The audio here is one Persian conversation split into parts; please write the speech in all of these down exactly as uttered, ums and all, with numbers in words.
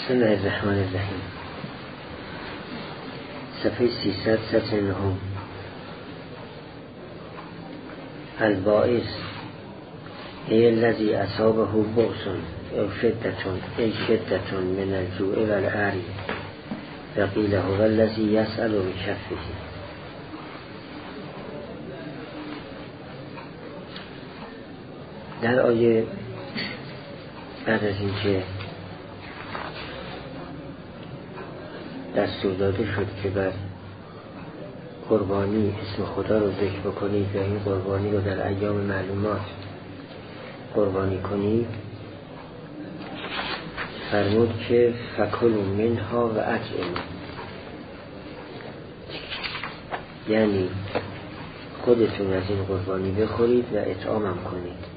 بسم الله الرحمن الرحیم. صفحه سیصد سطر نهم. البائس ای الذی اصابه بؤس او شدتون ای شدتون من الجوع والعری وقیل هو الذی یسأل بکفه. در آیه بعد از اینکه دستور داده شد که بر قربانی اسم خدا رو ذکر بکنید و این قربانی رو در ایام معلومات قربانی کنید، فرمود که فکلوا منها و اطعموا، یعنی خودتون از این قربانی بخورید و اطعامم کنید.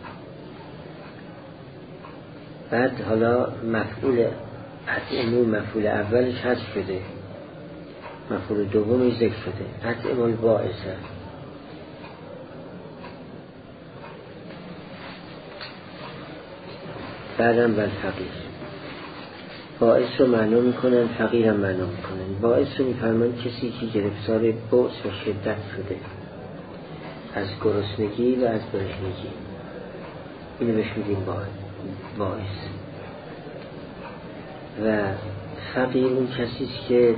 بعد حالا مفعول اطعموا مفعول اولش حذف شده، مفعول دومش ذکر شده. اطعموا البائس، بعدم بالفقیر. باعث رو معنا میکنن، فقیرم معنا میکنن. باعث رو میفرمان کسی که گرفتار بؤس و شدت شده از گرسنگی و از برهنگی، اینو بهش میگیم باعث. و فقیر اون کسیست که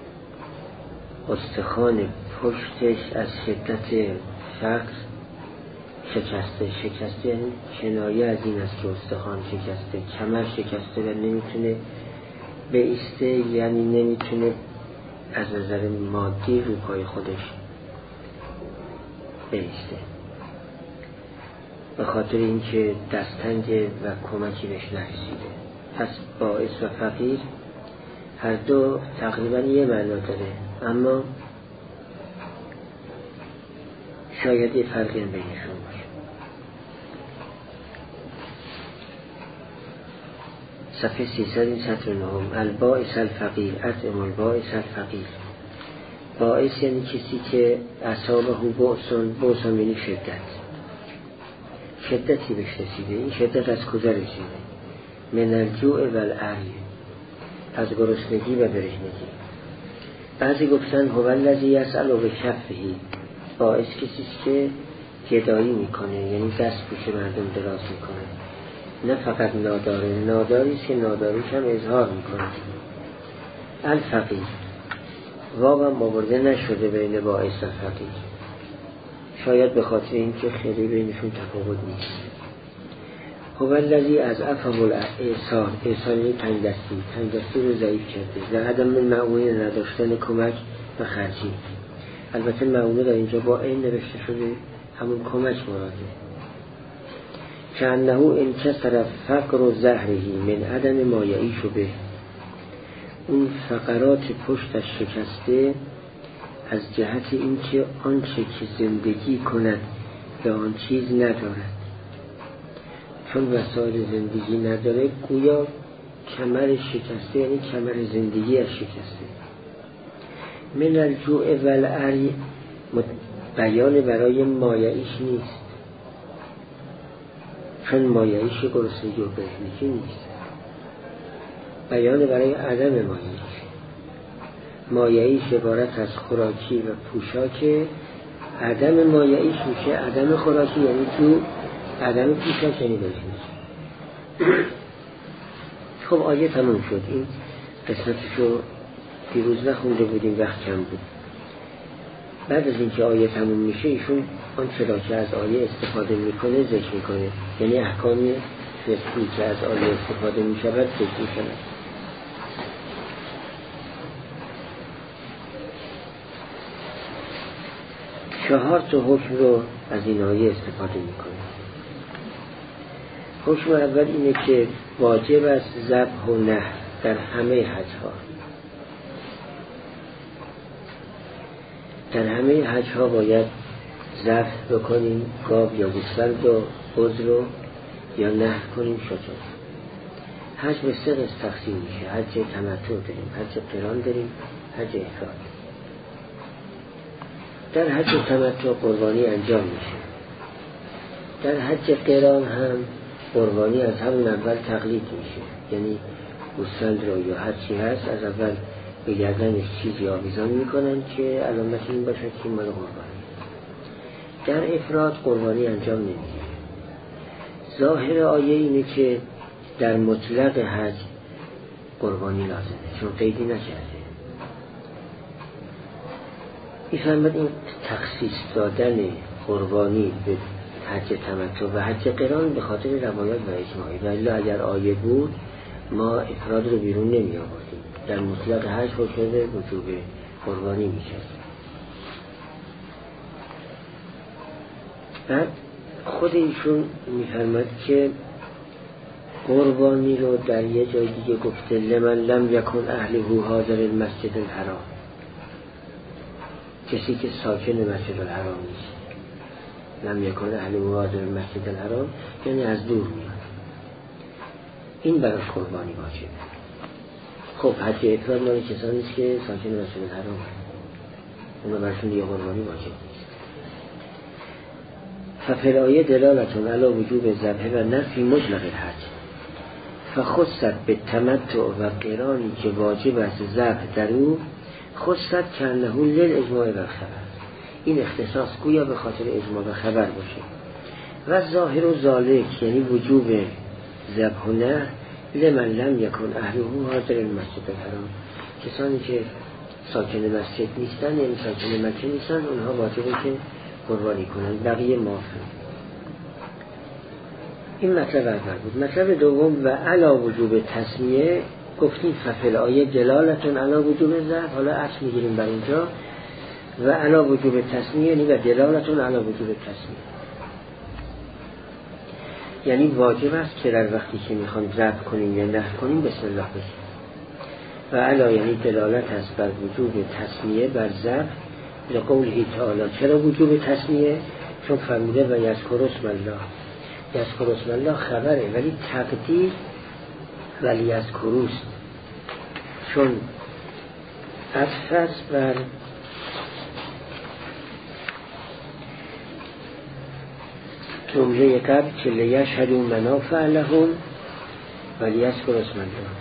استخوان پشتش از شدت فقر شکسته. شکسته یعنی کنایه از این است که استخوان شکسته، کمر شکسته و نمیتونه بایسته، یعنی نمیتونه از نظر مادی رو پای خودش بایسته به خاطر اینکه دستنگه و کمکی بهش نرسیده. پس باعث و فقیر هر دو تقریبا یه معنا داره، اما شاید یه فرقی بینشون باشه. صفحه سیصد سطر نهم. البائس الفقیر اطعموا البائس الفقیر. باعث یعنی کسی که اصابه بؤسن، بؤسن یعنی شدت، شدتی بهش رسیده. این شدت از کجا رسیده؟ من الجوع والعری، از گرسنگی و برهنگی. بعضی گفتن هو الذی یسأل بکفه، باعث کسیست که گدایی میکنه، یعنی دست پیش مردم دراز میکنه. نه فقط ناداره، ناداریست که ناداریش هم اظهار میکنه. الفقیر واقعا آورده نشده بین باعث و فقیر، شاید به خاطر اینکه خیلی بینشون تفاوت نیست. هو الذی اضعفه الاحسان، احسان یعنی تنگ دستی، تنگ دستی رو ضعیف کرده و عدم معونه، نداشتن کمک و خرجی. البته معونه در اینجا با این نوشته شده، همون کمک مراده. که انه انکسر فقر و زهرهی من عدم ما یعیش به، اون فقرات پشتش شکسته از جهت اینکه آنچه که زندگی کند به آن چیز ندارد. چون وسایل زندگی نداره گویا کمر شکسته، یعنی کمر زندگی از شکسته. من الجوع والعری بیان برای مایعیش نیست، چون مایعیش گرسنگی و برهنگی نیست، بیان برای عدم مایعیش. مایعیش عبارت از خوراکی و پوشاک، عدم مایعیش میشه عدم خوراکی یعنی جو، عدم پوشاک یعنی برهنگی. خب آیه تموم شد. این قسمتشو دیروز نخونده بودیم، وقت کم بود. بعد از اینکه آیه تموم میشه ایشون آن چرا که از آیه استفاده میکنه ذکر میکنه، یعنی احکام فقهی که از آیه استفاده میشود ذکر میکنه. چهار تا حکم رو از این آیه استفاده میکنه. حکم اول اینه که واجب است ذبح و نحر در همه حج‌ها. در همه حج‌ها باید ذبح بکنیم، گاو یا گوسفند و بز رو، یا نحر کنیم شتر. حج به سه قسم تقسیم میشه. حج تمتع داریم، حج قران داریم، حج افراد. در حج تمتع قربانی انجام میشه. در حج قران هم قربانی از همون اول تقلید میشه، یعنی گوسفند را یا هر چی هست از اول به گردنش چیزی آویزان میکنن که علامت این باشه که مال قربانی. در افراد قربانی انجام نمیگیره. ظاهر آیه اینه که در مطلق حج قربانی لازمه چون قیدی نکرده. میفرماد این تخصیص دادن قربانی به حج تمتع و حج قران به خاطر روایات و اجماعی، ولی اگر آیه بود ما افراد رو بیرون نمی آوردیم. در مطلق حج حکم وجوب قربانی میشه. بعد خود ایشون میفرماد که قربانی رو در یه جای دیگه گفته لمن لم یکن اهله حاضر المسجد الحرام، کسی که ساکن مسجد الحرام نیست. لم یکن اهله حاضر المسجد الحرام یعنی از دور میاد، این براش قربانی واجبه. خب حج افراد مال کسانی است که ساکن مسجد الحرام اونا براشون دیگه قربانی واجب نیست. ففی الآیه دلالتون علی وجوب ذبح و نفی مطلق الحج، فخصت به تمتع و قرانی که واجب است ذبح در او، خصت کنه للاجماع و خبر. این اختصاص گویا به خاطر اجماع و خبر باشه. و ظاهر و ذالک یعنی وجوب ذبح و نحر لمن لم یکن اهله حاضر المسجد الحرام، کسانی که ساکن مسجد نیستن یعنی ساکن مکه نیستن اونها واجبه که قربانی کنن، بقیه معافن. این مطلب اول بود. مطلب دوم و علا وجوب تسمیه گفتیم ففل آیه دلالتون علا وجوب ذبح، حالا اصل میگیریم بر اینجا و علا وجوب تسمیه یعنی و دلالتون علا وجوب تسمیه یعنی واجب است که در وقتی که میخوام ذبح کنیم یا نحر کنیم بسم الله بگیم. و علا یعنی دلالت است بر وجوب تسمیه بر ذبح لقوله تعالی. چرا وجوب تسمیه؟ چون فرموده و یذکر اسم الله. یذکر اسم الله خبره ولی تقدیر ولی یذکروست، چون عطف است بر جمله قبل که لیشهدوا منافع لهم ولی یذکر اسم الله.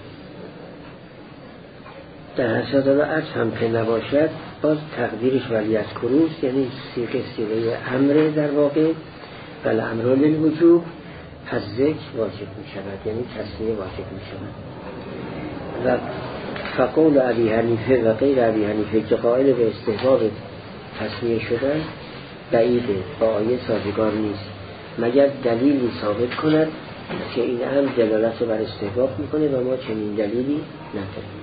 در حسد را عطف هم که نباشد باز تقدیرش ولی یذکروست، یعنی سیغه سیغه امر در واقع ولی امر للوجوب، پس ذکر واجب می شود یعنی تسمیه واجب می شود. و فقول ابی حنیفه و غیر ابی حنیفه که قائل به استحباب تسمیه شدن بعیده، با آیه سازگار نیست مگر دلیلی ثابت کند که این هم دلالت بر استحباب میکنه و ما چنین دلیلی نداریم.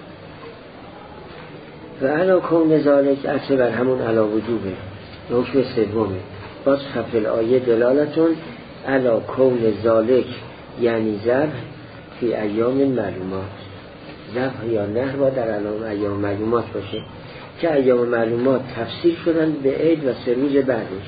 و علا کون ذالک اصل بر همون علا وجوبه، حکم سومه. باز ففل آیه دلالتون علا کون ذالک یعنی ذبح فی ایام معلومات. ذبح یا نحر با در علام ایام معلومات باشه که ایام معلومات تفسیر شدن به عید و سه روز بعدش.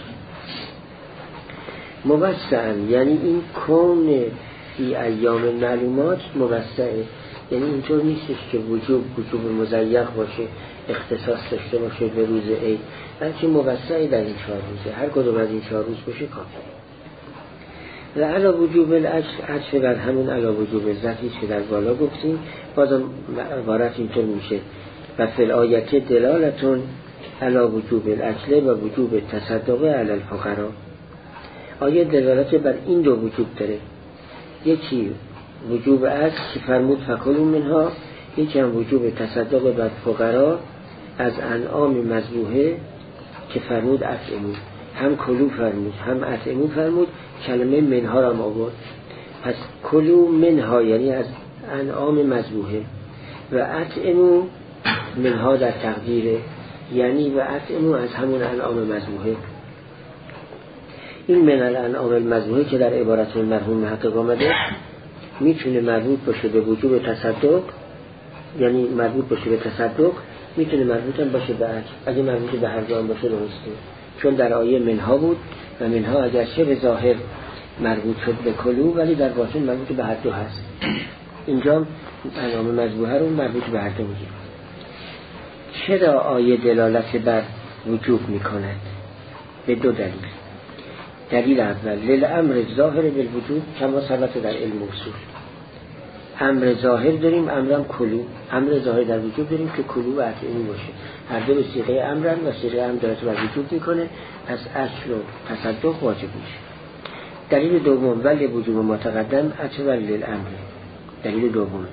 موسعاً یعنی این کون فی ایام معلومات موسعه، یعنی اینطور نیستش که وجوب وجوب مضیق باشه اختصاص داشته باشه به روز عید، بلکه موسعه در این چهار روزه، هر کدوم از این چهار روز باشه کافیه. و علا وجوب العطف بر همون علا وجوب ذبحی که در بالا گفتیم بازم عبارت اینطور میشه و فی الآیه دلالتون علا وجوب الاکل و وجوب تصدق علی الفقراء. آیه دلالت بر این دو وجوب داره، یکی وجوب اکل که فرمود فکلوا منها، یکی هم وجوب تصدق بر فقراء از انعام مذبوحه که فرمود اطعموا. هم کلو فرمود هم اطعموا فرمود، کلمه منها را آورد. پس کلو منها یعنی از انعام مذبوحه و اطعموا منها در تقدیره یعنی و اطعموا از همون انعام مذبوحه. این من الانعام المذبوحه که در عبارت مرحوم محقق آمده میتونه مربوط باشه به وجوب تصدق، یعنی مربوط باشه به تصدق، میتونه مربوط هم باشه به اجر. اگه مربوط به هر دو هم باشه درسته، چون در آیه منها بود و منها اگرچه به ظاهر مربوط شد به کلو ولی در باطن مربوط به هر دو هست. اینجا انعام مذبوحه رو مربوط به هر دو میگه. چرا آیه دلالت بر وجوب میکند؟ به دو دلیل. دلیل اول للامر ظاهر بالوجوب کما ثبت در علم اصول، امر ظاهر داریم، امرم کلو. امر ظاهر در وجود داریم که کلو و اطعمو باشه، هر دو به صیغه امرن و صیغه امر داره تو وجود میکنه، پس اصل و تصدق واجب میشه. دلیل دوم ولی وجوب ما تقدم اچه ولی الامر. دلیل دوم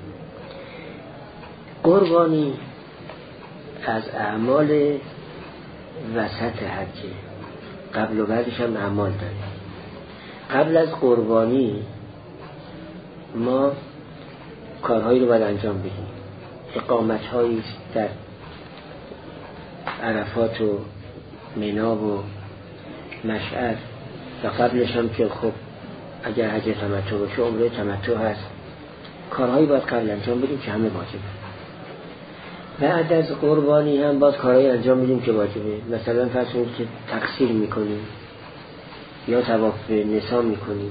قربانی از اعمال وسط حجه، قبل و بعدش هم اعمال داره. قبل از قربانی ما کارهایی رو باید انجام بدیم، اقامت هایی در عرفات و منا و مشعر و قبلش هم که خب اگر حج تمتع باشه عمره تمتع هست، کارهایی باید قبل انجام بدیم که همه واجبه. بعد از قربانی هم باید کارهایی انجام بدیم که واجبه، مثلا فرض کنید که تقصیر میکنیم یا طواف نسا میکنیم.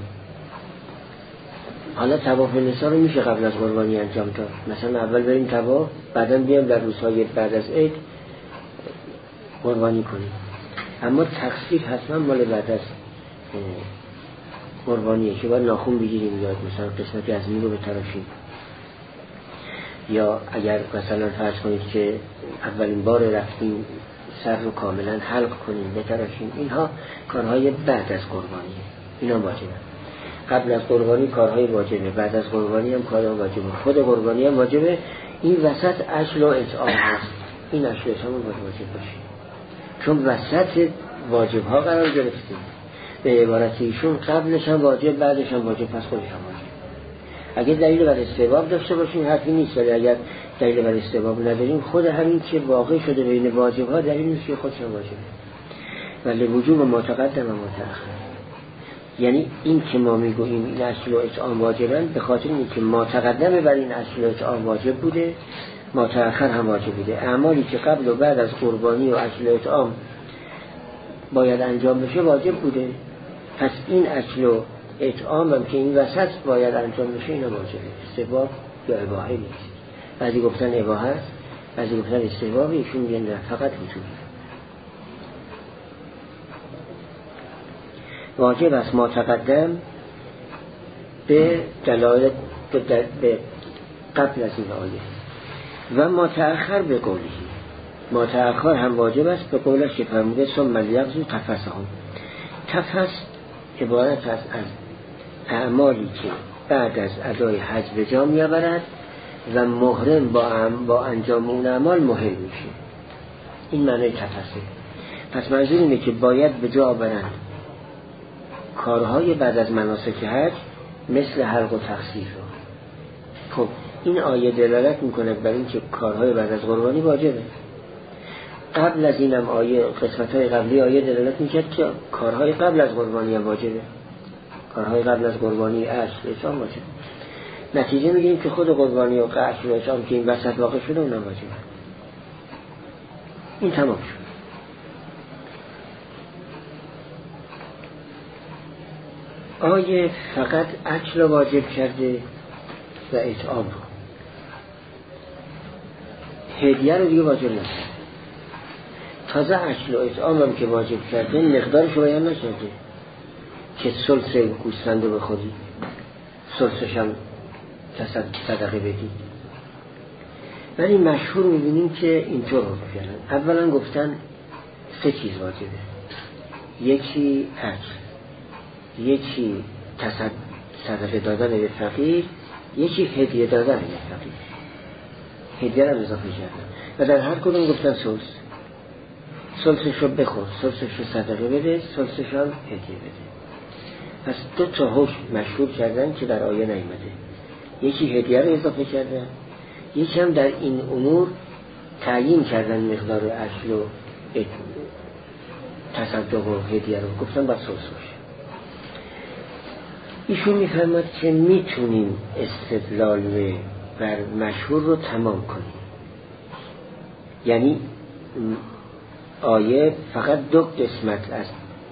حالا طواف نسا رو میشه قبل از قربانی انجام داد، مثلا اول بریم طواف، بعدا بیام در روزهای بعد از عید قربانی کنیم. اما تقصیر حتما مال بعد از قربانیه که باید ناخون بگیریم یا مثلا قسمتی از می رو بتراشیم، یا اگر مثلا فرض کنید که اولین بار رفتیم سر رو کاملا حلق کنیم بتراشیم. اینها کارهای بعد از قربانیه، اینا واجبه. قبل از قربانی کارهای واجبه، بعد از قربانی هم کارهای واجبه، خود قربانی هم واجبه. این وسط اصل و اطعام هست، این اصل و اطعام باید واجب باشه، چون وسط واجب ها قرار گرفتیم. به عبارت ایشون قبلش هم واجب بعدش هم واجب، پس خودش هم واجب. اگه دلیل بر استحباب داشته باشیم حرفی نیست، ولی اگر دلیل بر استحباب نداریم خود همین که واقع شده بین واجب ها دلیل نیست که خودش هم واجبه. ولی وجوب ما تقدم و ما تأخر، یعنی این که ما میگوییم این اصل و اطعام واجبن به خاطر این که ما تقدم بر این اصل و اطعام واجب بوده، ما تأخر هم واجب بوده. اعمالی که قبل و بعد از قربانی و اصل و اطعام باید انجام بشه واجب بوده، پس این اصل و اطعام هم که این وسط باید انجام بشه اینا واجبه. استحباب یا اباحه نیست. بعضی گفتن اباحه است، بعضی گفتن استحباب، ایشون میگن فقط وجوب. واجب است ما تقدم به دلالت به قبل از این آیه و ما تأخر به قولی. ما تأخر هم واجب است به قولش که فرموده ثم لیقضوا تفثهم. تفث عبارت است از اعمالی که بعد از ادای حج به جا می‌آورد و محرم با, با انجام اون اعمال محرم میشه. این معنی تفثه. پس منظور اینه که باید به جا آورند کارهای بعد از مناسک حج مثل حلق و تقصیر رو. خب این آیه دلالت میکنه بر این که کارهای بعد از قربانی واجبه. قبل از اینم آیه قسمت‌های قبلی آیه دلالت میکرد که کارهای قبل از قربانی هم واجبه. کارهای قبل از قربانی اصل اطعام واجبه. نتیجه میگیم که خود قربانی و اصل و اطعام که این وسط واقع شده اونم واجبه. این تمام شد. آیه فقط اکل واجب کرده و اطعام رو، هدیه رو دیگه واجب نکرده. تازه اکل و اطعام هم که واجب کرده مقدارش رو بیان نکرده که ثلث گوسفند رو بخوری، ثلثش هم صدقه بدی. ولی مشهور میبینیم که اینطور رو بفیرن. اولا گفتن سه چیز واجبه، یکی اکل، یکی صدقه دادن به فقیر، یکی هدیه دادن به فقیر. هدیه رو اضافه کردن و در هر کدوم گفتن ثلث. ثلثش رو بخور، ثلثش رو صدقه بده، ثلثش هم هدیه بده. پس دو تا حکم مشهور کردن که در آیه نیامده. یکی هدیه رو اضافه کردن، یکی هم در این امور تعیین کردن مقدار اصل و تصدق و هدیه رو، گفتن باید ثلث باشه. ایشون میفرماد که میتونیم استدلال بر مشهور رو تمام کنیم. یعنی آیه فقط دو قسمت از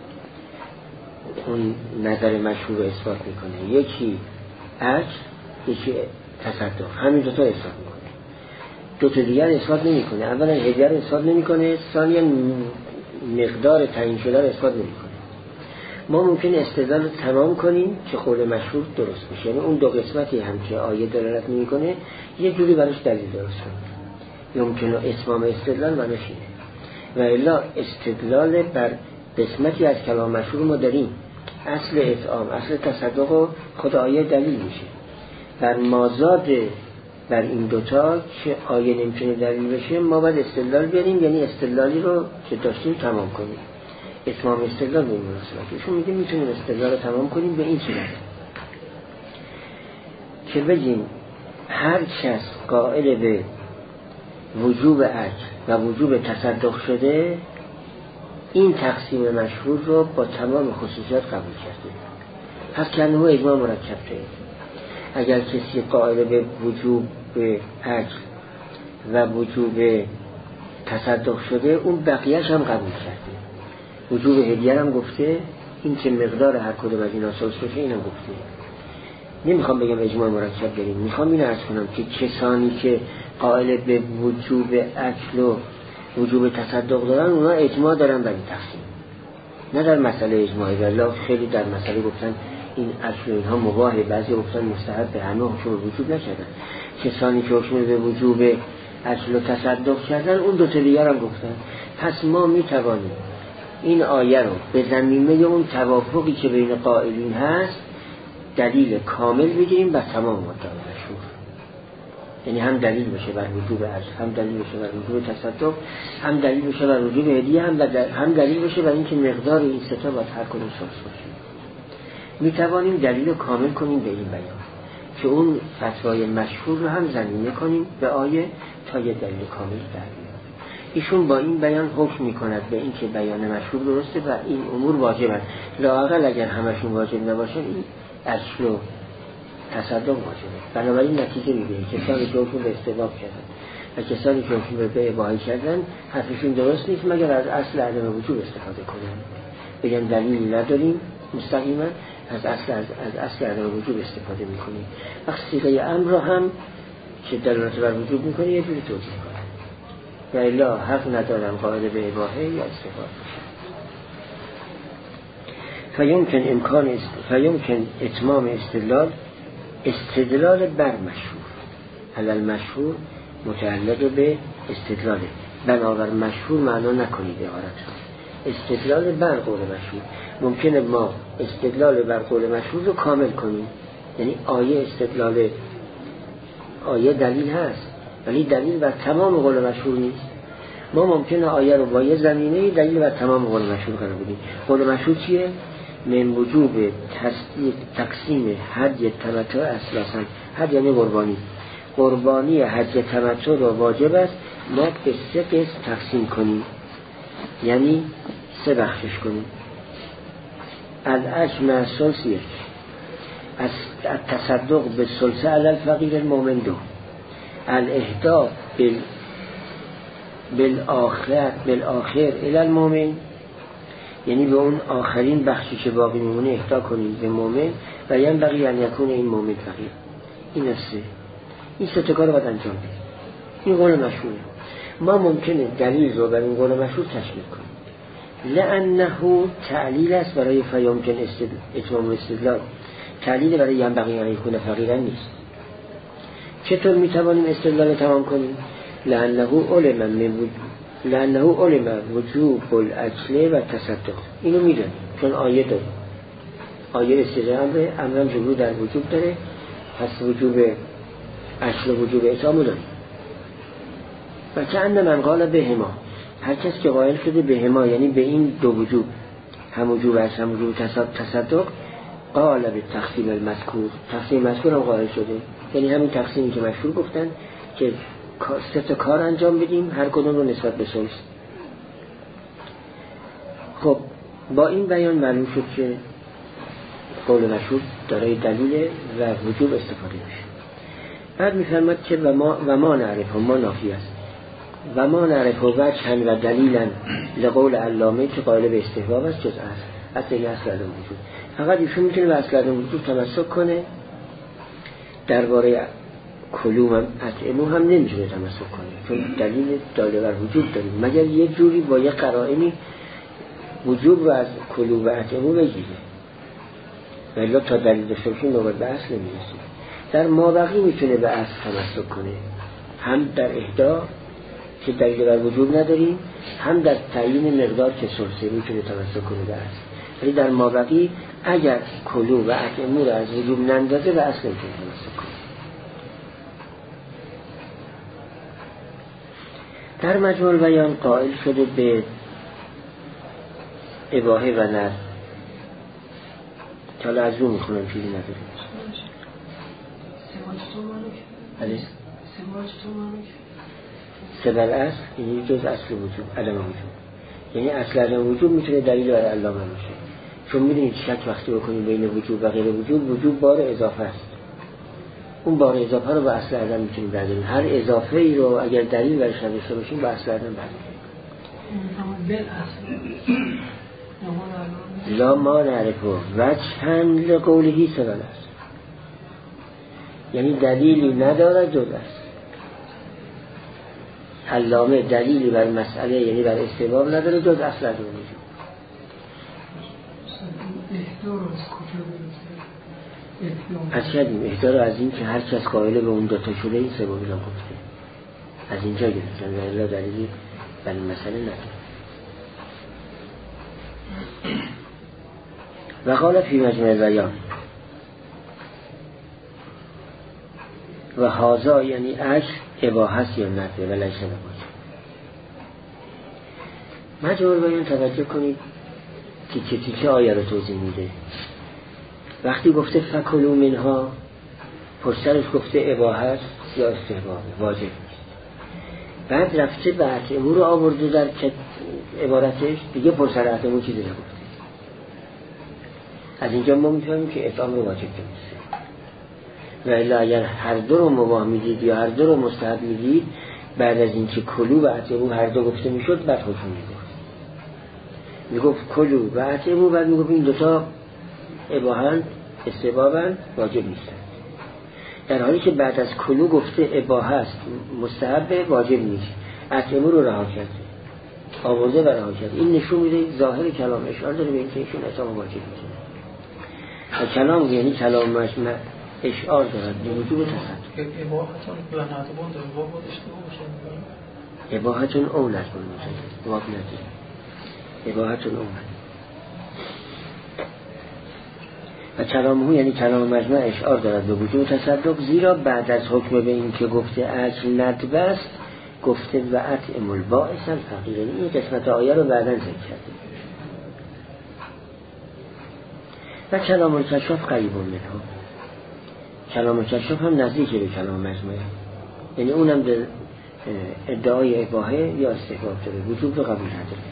اون نظر مشهور رو اثبات میکنه، یکی اجر، یکی تصدق. همین دو تا اثبات میکنه، دو تا دیگر اثبات نمیکنه. اولا هدیه رو اثبات نمیکنه، ثانیا مقدار تعیین شده رو اثبات نمیکنه. ما ممکن استدلال رو تمام کنیم که قول مشهور درست بشه، یعنی اون دو قسمتی هم که آیه دلالت میکنه یه جوری براش دلیل درست کنیم، ممکنه اتمام استدلال براش اینه. و الا استدلال بر قسمتی از کلام مشهور ما داریم، اصل اطعام، اصل تصدق و خود آیه دلیل میشه. بر مازاد بر این دوتا که آیه نمیتونه دلیل بشه ما باید استدلال بیاریم، یعنی استدلالی رو که داشتیم تمام کنیم. اتمام استدلال به این مناسبت ایشون میگه میتونیم استدلال رو تمام کنیم به این صورت که بگیم هر کس قائل به وجوب اجر و وجوب تصدق شده این تقسیم مشهور رو با تمام خصوصیات قبول کرده. پس که انه اجماع مرکب شده. اگر کسی قائل به وجوب اجر و وجوب تصدق شده اون بقیه‌اش هم قبول کرده. وجوب هدیه هم گفته، این که مقدار هر کدوم از اینا سلس بشه اینم گفته. نمیخوام بگم اجماع مرکب داریم، میخوام این عرض کنم که کسانی که قائل به وجوب اکل و وجوب تصدق دارن اونا اجماع دارن برای تقسیم، نه در مسئله اجماعی. والله خیلی در مسئله گفتن این اکل و اینها مباهه، بعضی گفتن مستحب، به همه حکم وجوب نکردن. کسانی که حکم به وجوب اکل و تصدق کردن اون دو تا دیگر هم گفتن. پس ما میتوانیم این آیه رو به زمینه اون توافقی که بین قائلین هست دلیل کامل بگیریم و تمام مدعا مشهور، یعنی هم دلیل بشه بر وجوب اجر، هم دلیل بشه بر وجوب تصدق، هم دلیل بشه بر وجوب هدیه، هم هم دلیل بشه بر اینکه مقدار این سه تا باید هر کدوم سلس باشه. می توانیم دلیل رو کامل کنیم به این بیان که اون فتوای مشهور رو هم زمینه کنیم به آیه تا یه دلیل کامل در بیاد. ایشون با این بیان حکم میکند به این که بیان مشهور درسته و این امور واجبند، لااقل اگر همشون واجب نباشن این اصل و تصدق واجبه. بنابراین نتیجه میگیریم کسانی که حکم به استحباب کردن و کسانی که حکم به بیع اباحه کردن حرفشون درست نیست مگر از اصل عدم وجوب استفاده کنن، بگن دلیل نداریم مستقیما از اصل از, از اصل عدم وجوب استفاده میکنیم. وقت صیغه امر را هم که دلالت بر وجوب میکنه یه جوری توضیح کنه و الا حق ندارن قائل به اباحه یا استفاده باشن. فیمکن امکان است فیمکن اتمام استدلال استدلال بر مشهور، علل مشهور متعلق به استدلاله، بنابر مشهور معنا نکنید عبارت استدلال بر قول مشهور. ممکنه ما استدلال بر قول مشهور رو کامل کنیم، یعنی آیه استدلال آیه دلیل هست ولی دلیل بر تمام قول مشهور نیست. ما ممکنه آیه رو با یه زمینه دلیل بر تمام قول مشهور قرار بدیم. قول مشهور چیه؟ من وجوب تصدیق تقسیم هدی تمتع اساسا، هدی یعنی قربانی، قربانی هدی تمتع رو واجب است ما به سه قسم تقسیم کنیم، یعنی سه بخشش کنیم. الاجر مع الثلث یک، از التصدق بالثلث علی الفقیر المؤمن دو، الاهداء بال بالآخر بالآخر الی المؤمن، یعنی به اون آخرین بخشی که باقی میمونه اهدا کنیم به مؤمن و یعنی بقیه ان یکون این مؤمن فقیر. این سه این سه تا کار رو باید انجام بدیم. این قول مشهوره. ما ممکنه دلیل رو بر این قول مشهور تشمیل کنیم لانه تعلیل است برای فیمکن اتمام استدلال، تعلیل برای ینبغی ان یکون فقیرا نیست. چطور میتوانیم استدلال تمام کنیم؟ لانه علم من وجود لانه علم وجوب الاجل و تصدق، اینو میدونیم چون آیه داره، آیه استدلال امره امرم جلو در وجوب داره، پس وجوب اجل و وجوب اطعام داره. و که ان من قال به هما، هر کس که قائل شده به هما یعنی به این دو وجوب، هم وجوب اجل هم وجوب تصدق، قال به تقسیم المذکور، تقسیم مذکور هم قائل شده، یعنی همین تقسیمی که مشهور گفتن که سه تا کار انجام بدیم هر کدوم رو نسبت به ثلث. خب با این بیان معلوم شد که قول مشهور دارای دلیل و وجوب استفاده میشه. بعد میفرماد که و ما و ما نعرف ما نافی است و ما نعرف وجهن و دلیلا لقول علامه که قائل به استحباب است جز اصل اصل این اصل عدم وجود. فقط ایشون میتونه به اصل عدم وجود تمسک کنه، درباره کلوم هم اطعمو هم نمیتونه تمسک کنه چون دلیل داله بر وجود داریم، مگر یه جوری با یه قرائنی وجوب رو از کلوم و اطعمو بگیره. ولی تا دلیل داشته باشیم نوبت به اصل نمیرسیم. در مابقی میتونه به اصل تمسک کنه، هم در اهدا که دلیل بر وجود نداریم، هم در تعیین مقدار که سلسه میتونه تمسک کنه به اصل. ولی در مابقی اگر کلو و اطعمو رو از وجود نندازه به اصل نمیتونه تمسک کنه. در مجموع البیان قائل شده به اباحه و ندب که حالا از رو میخونم چیزی نداره. سه بر اصل یعنی جز اصل وجود، عدم وجود، یعنی اصل عدم وجود میتونه دلیل بر علامه باشه. چون میدونید شک وقتی بکنیم بین وجود و غیر وجود، وجود بار اضافه است، اون بار اضافه رو به اصل عدم میتونیم برداریم. هر اضافه ای رو اگر دلیل برش نداشته باشیم به اصل عدم برداریم. لا ما نعرفه وجهاً لقوله سبل است، یعنی دلیلی ندارد جز است. علامه دلیلی بر مسئله یعنی بر استباب نداره جز اصل عدم وجود. از کردیم احضار از این که هر کس قائل به اون دوتا شده این سبابی را گفته، از اینجا گرفتن و الا دلیلی بر این مسئله نداره. و قال فی مجمع البیان و هازا یعنی اش اباحه یا نده و لیس نباشه. مجمع البیان توجه کنید که چه چه آیه رو توضیح میده. وقتی گفته فکلوا منها، پشترش گفته اباحه یا استحباب واجب نیست. بعد رفته به اطعمو رو آورده در عبارتش، دیگه پشتر اطعمو چیزی نگفته. از اینجا ما میتونیم که اطعام رو واجب کنیم. و الا اگر هر دو رو مباح میدید یا هر دو رو مستحب میدید، بعد از این که کلو و اطعمو هر دو گفته میشد بعد حکم میگفت میگفت کلو و اطعمو، بعد میگفت این دوتا اباحن استحبابن واجب نیستن. در حالی که بعد از کلو گفته اباحه است مستحب واجب نیست، اطعمو رو رها کرده آورده و رها کرده. این نشون میده ظاهر کلام اشاره داره به اینکه ایشون اطعام واجب نیست. و کلام یعنی کلام مجمع اشعار دارد به وجوب تصدق. اباحتون و ندبان داره واب اشتباه باشه. اباحتون اولد باشه، واب نداره. اباحتون اولد. و کلامه یعنی کلام مجمع اشعار دارد به وجوب تصدق، زیرا بعد از حکم به این که گفته اجل ندب است گفته و اطعم البائس الفقیر. این قسمت آیه رو بعداً ذکر کرده. و کلام الکشاف قریب منها، کلام الکشاف هم نزدیکی به کلام مجمع، یعنی اونم در ادعای اباحه یا استحباب داره، وجوب رو قبول نداره.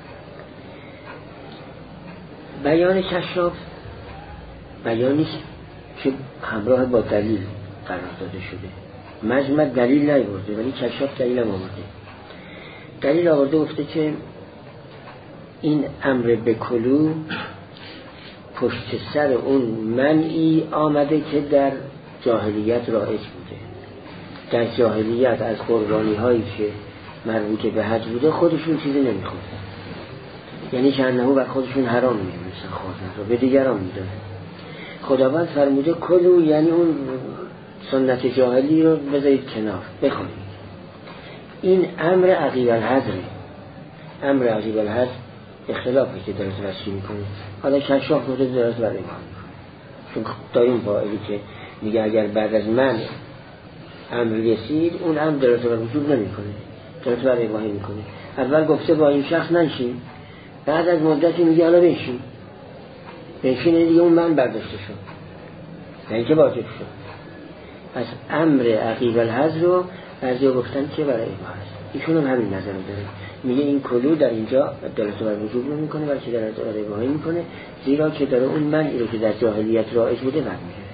بیان کشاف بیانی که همراه با دلیل قرار داده شده. مجمع دلیل نیاورده ولی کشاف دلیل هم آورده. دلیل آورده گفته که این امر به کلو پشت سر اون منعی آمده که در جاهلیت رایج بوده. در جاهلیت از قربانی هایی که مربوط به حج بوده خودشون چیزی نمیخوردن، یعنی که انهو بر خودشون حرام میدونستن خوردن رو به دیگران میدادن. خداوند فرموده کلو یعنی اون سنت جاهلی رو بذارید کنار بخورید. این امر عقیب الحضره. امر عقیب الحضر اختلافی که درست رسمی میکنه. حالا کشاف بوده درست برای ما، چون دایم باعثی که میگه اگر بعد از من امر رسید اون امر درست بر وجود نمی کنه، درست بر اباحه میکنه. اول گفته با این شخص ننشین، بعد از مدتی میگه حالا بنشین بنشین دیگه اون من برداشته شد، یعنی که واجب شد. از امر عقیب الحضر رو بعضیا گفتن که برای اباحه است. ایشون هم همین نظر داره، میگه این کلو در اینجا درست بر وجود نمیکنه بلکه در اباحه میکنه، زیرا که داره اون منعی رو که در جاهلیت رایج بوده برمی‌داره.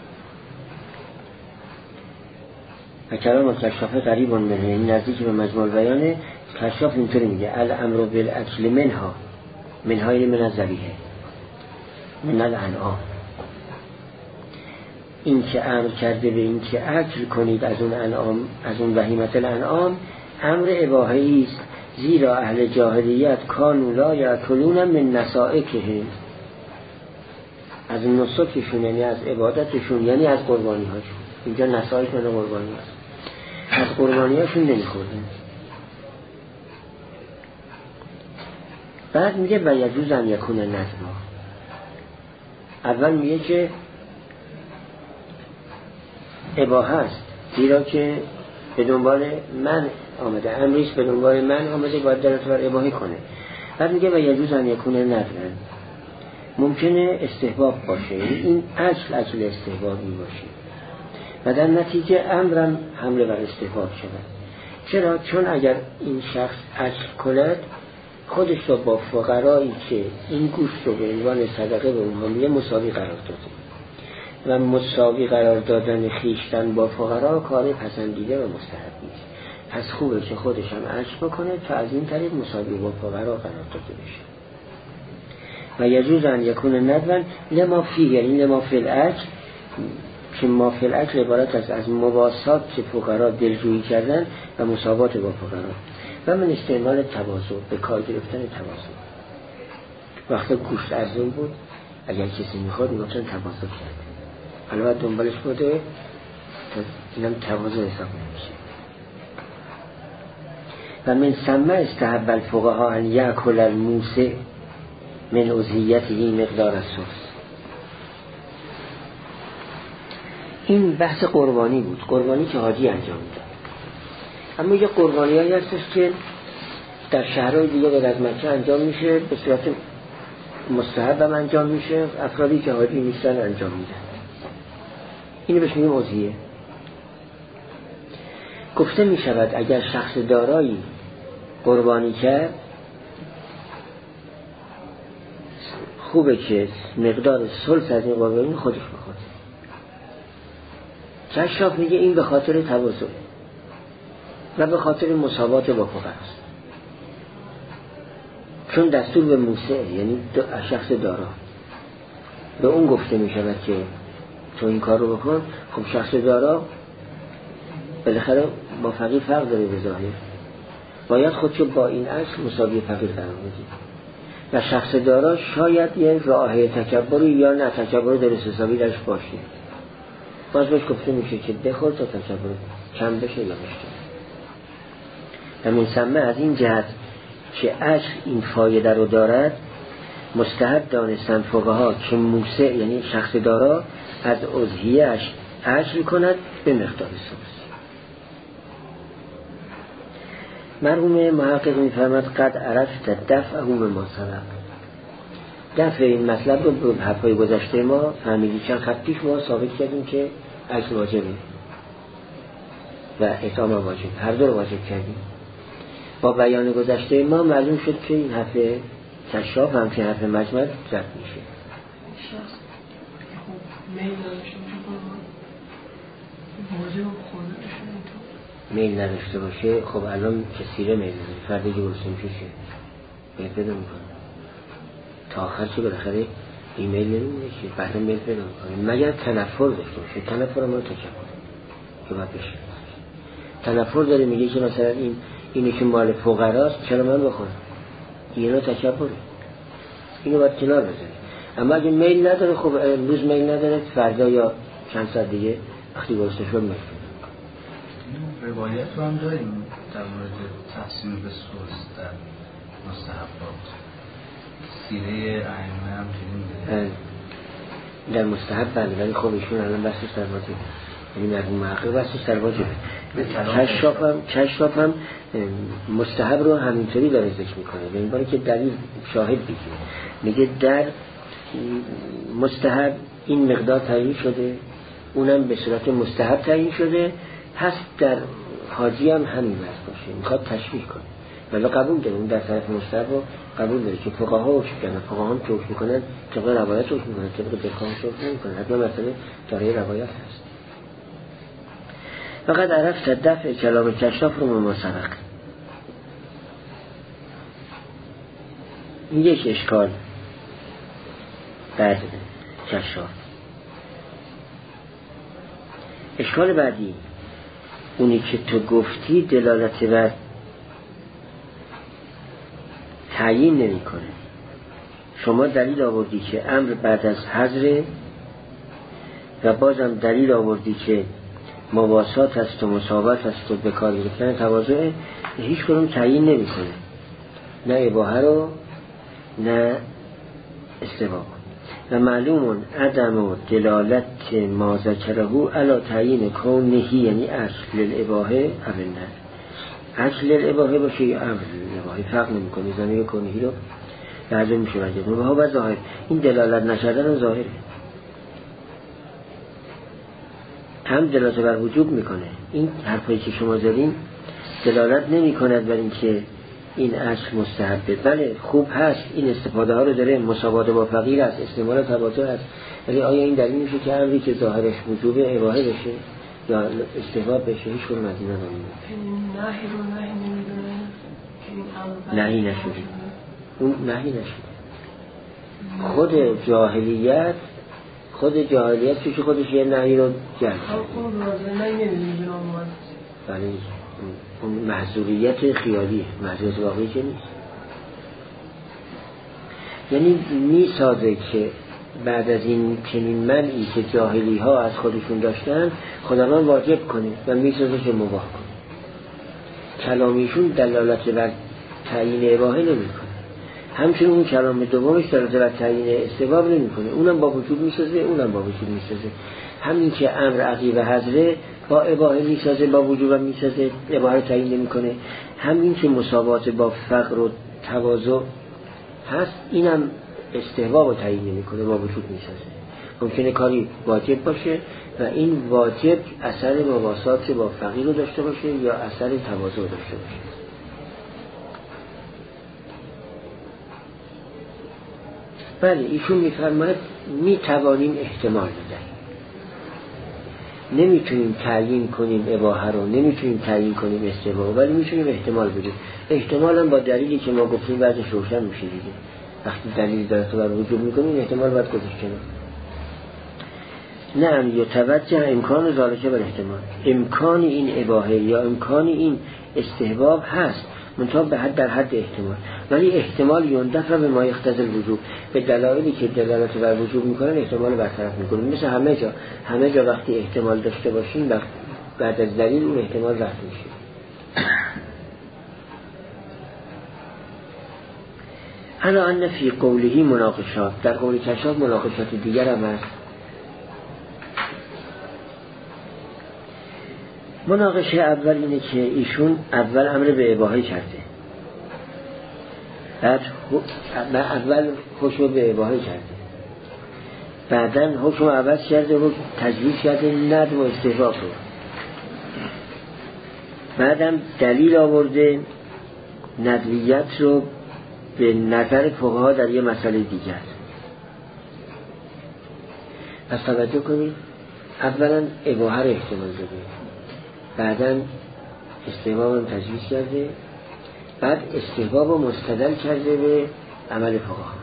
و کلام الکشاف قریب منه، این نزدیکی به مجموع البیان. کشاف اینطوری میگه الامر بالاکل منها، منها این من الذبیحه من الانعام، این که امر کرده به این که اکل کنید از اون انعام، از اون بهیمت الانعام، امر اباحه‌ای است، زیرا اهل جاهلیت کانوا لا یاکلون من نسائکهم، از نسکشون یعنی از عبادتشون یعنی از قربانی هاشون. اینجا نسایش من قربانی هست. از قربانی هاشون نمیخوردن. بعد میگه و یجوز ان یکون نذرا. اول میگه که اباحه است، زیرا که به دنبال من آمده، امریش به دنبال من آمده، باید در اعتبار اباحه کنه. بعد میگه و یجوز ان یکون نذرا، ممکنه استحباب باشه، این اصل اصل استحبابی باشه و در نتیجه امرم حمله بر استحباب شود. چرا؟ چون اگر این شخص اصل کند خودش رو با فقرایی که این گوشت رو به عنوان صدقه به اونها میده مساوی قرار داده و مساوی قرار دادن خیشتن با فقرا کار پسندیده و مستحب نیست. پس خوبه که خودش هم اصل بکنه تا از این طریق مساوی با فقرا قرار داده بشه. و یجوز ان یکون ندوا لما فی، یعنی لما فی الاجر، که ما فی الاجر عبارت است از مواسات که فقرا دلجویی کردن و مساوات با فقرا و من استعمال تواضع، به کار گرفتن تواضع. وقتی گوشت ارزون بود اگر کسی میخواد میگفتن تواضع کرد، حالا باید دنبالش بوده، اینم تواضع حساب نمیشه. و من سمه استحب الفقها ان یأکل الموسع من اضحیته مقدار الثلث. این بحث قربانی بود، قربانی که حاجی انجام میداد. اما یه قربانی هایی هستش که در شهرهای دیگه غیر از مکه انجام میشه، به صورت مستحب هم انجام میشه، افرادی که حاجی نیستن انجام میدن. اینو بهش میگیم اضحیه. گفته میشود اگر شخص دارایی قربانی کرد خوبه که مقدار ثلث از این قربانی خودش بخواد. کشاف میگه این به خاطر تواضع و به خاطر مساوات با فقراست، چون دستور به موسع یعنی شخص دارا به اون گفته میشود که تو این کار رو بکن. خب شخص دارا بالاخره با فقیر فرق داره، به ظاهر باید خودشو با این اصل مساوی فقیر قرار بده و شخص دارا شاید یه راه تکبری یا نه تکبر درست حسابی درش باشه، باز بهش گفته میشه که بخور تا تکبر کم بشه یا بشه. و من سمه از این جهت که اصل این فایده رو دارد مستحب دانستن فقها که موسع یعنی شخص دارا از اضحیه‌اش اجر کند به مقدار ثلث. مرحوم محقق می‌فرماد قد عرفت دفعه به ما سبق. دفع این مطلب رو به حرفای گذشته ما فهمیدی، چند خط پیش ما ثابت کردیم که اجر واجبه و اطعام واجب، هر دو رو واجب کردیم. با بیان گذشته ما معلوم شد که این حرف کشاف هم که حرف مجمع رد میشه. میل نداشته باشه، خب الان که سیره میل نداره، فردی که برسه میشه چه؟ میل پیدا میکنه تا آخر چه بالاخره ایمیل نمیده که بعد میل پیدا میکنه، مگر تنفر داشته باشه. تنفر هم رو تکبر که باید بشه. تنفر داره میگه که مثلا این اینی که مال فقراست چرا من بخورم، اینو تکبره، اینو باید کنار بذاری. اما اگه میل نداره، خب امروز میل نداره، فردا یا چند ساعت دیگه وقتی برسه شد میل. روایت رو هم داریم در مورد تقسیم به ثلث در مستحبات، سیره ائمه هم دیدیم در مستحب بله، ولی خب ایشون الان بحثش در واجب، یعنی مرحوم محقق بحثش در واجب. کشاف هم کشاف هم مستحب رو همینطوری داره ذکر میکنه، به این باره که دلیل شاهد بگیره. میگه در مستحب این مقدار تعیین شده، اونم به صورت مستحب تعیین شده، پس در حاجی هم همین وضع باشه، میخواد تشبیه کنه. ولی قبول داره، اون در طرف مستحب رو قبول داره که فقها حکم کنن، فقها هم حکم میکنن، طبق روایت حکم میکنن، طبق دقیقا حکم نمیکنن، حتما مثلا داره روایت هست. فقط عرفت دفع کلام کشاف رو مما سبق. این یک اشکال بعد کشاف. اشکال بعدی اونی که تو گفتی دلالت بر تعیین نمی کنه. شما دلیل آوردی که امر بعد از حضر و بازم دلیل آوردی که مواسات است و مساوات است و بکار گرفتن تواضع، هیچ کدوم تعیین نمیکنه، نه اباحه رو نه استوا. و معلومون عدم و دلالت ما ذکره علی تعیین کونه، یعنی اصل للاباحه او نه اصل للاباحه باشه یا امر للاباحه، فرق نمیکنه زمین یا کونهی رو لازم میشه وجد نوبه و ظاهر. این دلالت نشدن ظاهره، هم دلالت بر وجوب میکنه. این حرفایی که شما زدین دلالت نمی کند بر اینکه این اصل مستحبه، بله خوب هست، این استفاده ها رو داره، مساوات با فقیر است، استعمال تباتر است، ولی آیا این دلیل میشه که امری که ظاهرش وجوب اباحه بشه یا استحباب بشه؟ هیچ کدوم از اینا نمیدونه. نهی نشده، اون نهی نشده. خود جاهلیت خود جاهلیت توش خودش یه نهی رو جمع بله، اون محضوریت خیالیه، محضوریت واقعی که نیست. یعنی میسازه که بعد از این چنین منعی که جاهلی ها از خودشون داشتن خداوند واجب کنه و میسازه که مباح کنه. کلامیشون دلالت بر تعیین اباحه نمیکنه، همچنین اون کلام دومش دلالت بر تعیین استحباب نمیکنه، اونم با وجود میسازه اونم با وجود میسازه. همین که امر عقیب حضره با اباحه میسازه، با وجوب میسازه، اباحه تعیین نمیکنه. همین که مساوات با فقر و تواضع هست، اینم استحباب رو تعیین نمیکنه، با وجود میسازه. ممکنه کاری واجب باشه و این واجب اثر مواسات با فقیر رو داشته باشه یا اثر تواضع داشته باشه. بله ایشون میفرماید میتوانیم احتمال بدهیم، نمیتونیم تعیین کنیم اباحه رو، نمیتونیم تعیین کنیم استحباب، ولی میتونیم احتمال بدیم. احتمال هم با دلیلی که ما گفتیم بعدش روشن میشه دیگه. وقتی دلیل داره تو بر وجود میکنیم احتمال باید گذاشت کنیم. نه یتوجه امکان ذالکه بر احتمال، امکان این اباحه یا امکان این استحباب هست، منتها به حد در حد احتمال، ولی احتمال یندفع به ما یقتضی الوجوب، به دلایلی که دلالت بر وجوب میکنن احتمال برطرف میکنن. مثل همه جا همه جا وقتی احتمال داشته باشیم وقت بعد از دلیل اون احتمال رفع میشه. الا ان فی قوله مناقشات، در قول کشاف مناقشات دیگر هم هست. مناقشه اول اینه که ایشون اول امر به اباحه کرده، بعد اول حکم به اباحه کرده، بعدن حکم عوض کرده و تجویز کرده ند و استحباب رو، بعدم دلیل آورده ندویت رو به نظر فقها در یه مسئله دیگر. پس توجه کنید، اولا اباحه رو احتمال داده، بعداً استحباب رو تجویز کرده، بعد استحباب رو مستدل کرده به عمل فقها،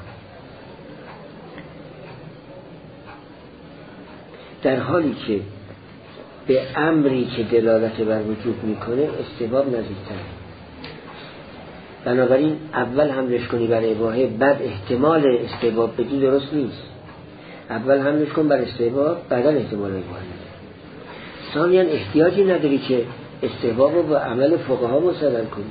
در حالی که به امری که دلالت بر وجود میکنه استحباب نزدیک‌تره. بنابراین اول حملش کنی بر اباحه بعد احتمال استحباب بدی درست نیست. اول حملش کن بر استحباب بعدا احتمال اباحه. ثانیاً احتیاجی نداری که استحباب رو با عمل فقها مستدل کنی.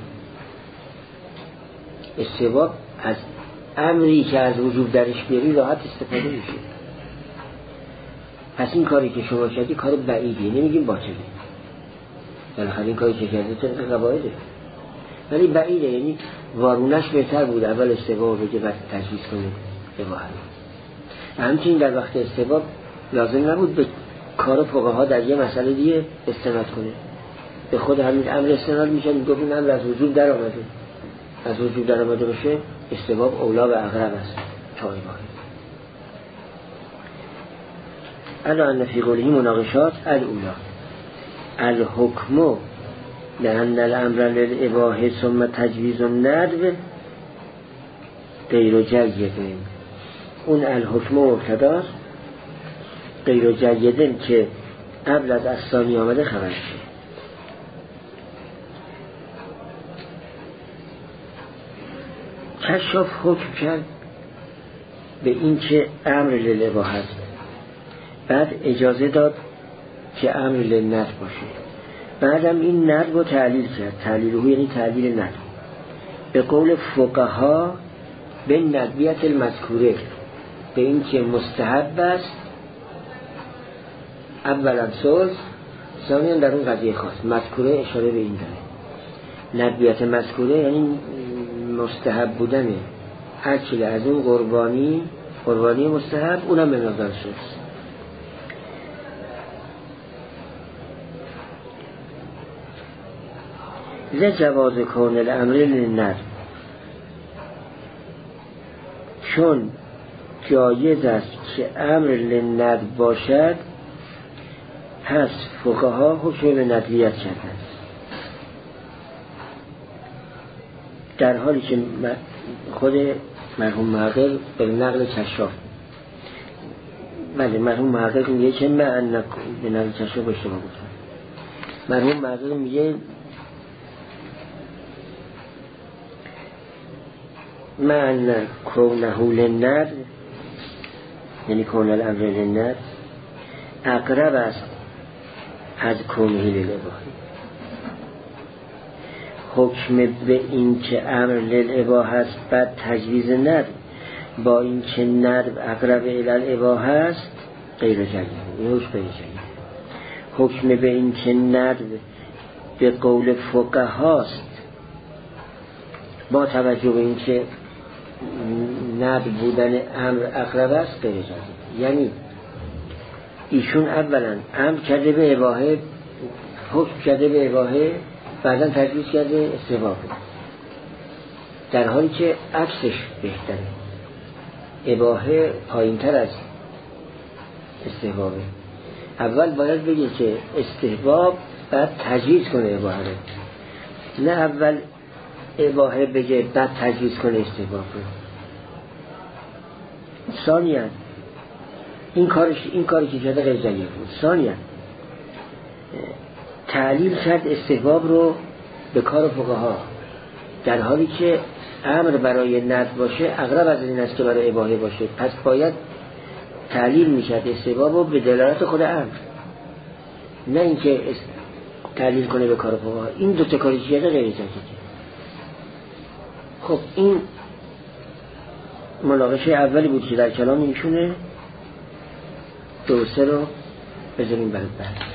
استحباب از امری که از وجود درش بیاری راحت استفاده میشه. پس این کاری که شما کردی کار بعیدیه، نمیگیم باطله، بالاخره این کاری که کردی طبق قواعده، ولی بعیده، یعنی وارونش بهتر بود اول استحباب بگه بعد تجویز کنه اباحه. همچنین در وقت استحباب لازم نبود به کار فقها در یه مسئله دیگه استناد کنه، به خود همین امر استناد میشه، میگفت این امر از وجود در آمده، از وجود در آمده باشه استحباب اولا و اقرب است تا اباحه. الا ان فی قوله مناقشات الاولا الحکم لان الامر للاباحه ثم تجویز الندب غیر جید. اون الحکم مبتداست، غیر جیدن که قبل از ثانی آمده خبر شد. کشاف حکم کرد به این که امر للاباحه است، بعد اجازه داد که امر للندب باشه، بعدم این ندب رو تعلیل کرد. تعلیل رو یعنی تعلیل ندب. به قول فقها به ندبیت المذکوره، به این که مستحب است اولا سوز، ثانیاً در اون قضیه خاص. مذکوره اشاره به این داره. ندبیت مذکوره یعنی مستحب بودن اکل از اون قربانی، قربانی مستحب، اونم به مقدار سوز. ز جواز کون الامر للندب، چون جایز است که امر للندب باشد، پس فقها حکم به ندبیت کردند، در حالی که خود مرحوم محقق به نقل کشاف، بله مرحوم محقق میگه که من به نقل کشاف اشتباه گفتم. مرحوم محقق میگه من کونه للندب، یعنی کون الامر للندب اقرب است از کونه للاباحه. حکم به این که امر للاباحه است بعد تجویز ندب، با این که ندب اقرب الی الاباحه است غیر جلیل. این حکم غیر جلیل. حکم به این که ندب به قول فقها است با توجه به این که ندب بودن امر اقرب است غیر جلیل. یعنی ایشون اولا امر کرده به اباحه، حکم کرده به اباحه، بعدا تجویز کرده استحباب، در حالی که عکسش بهتره. اباحه پایین تر از استحبابه. اول باید بگه که استحباب بعد تجویز کنه اباحه رو، نه اول اباحه بگه بعد تجویز کنه استحباب رو. ثانیاً این کارش این کاری که کرده غیر جلیل بود. ثانیاً تعلیل کرد استحباب رو به کار فقها، در حالی که امر برای ندب باشه اغلب از این است که برای اباحه باشه. پس باید تعلیل میشد استحباب رو به دلالت خود امر، نه اینکه تعلیل کنه به کار فقها. این دو تا کاری که غیر جلیله. خب این مناقشه اولی بود که در کلام ایشونه. دو سه رو بذاریم برای بعد.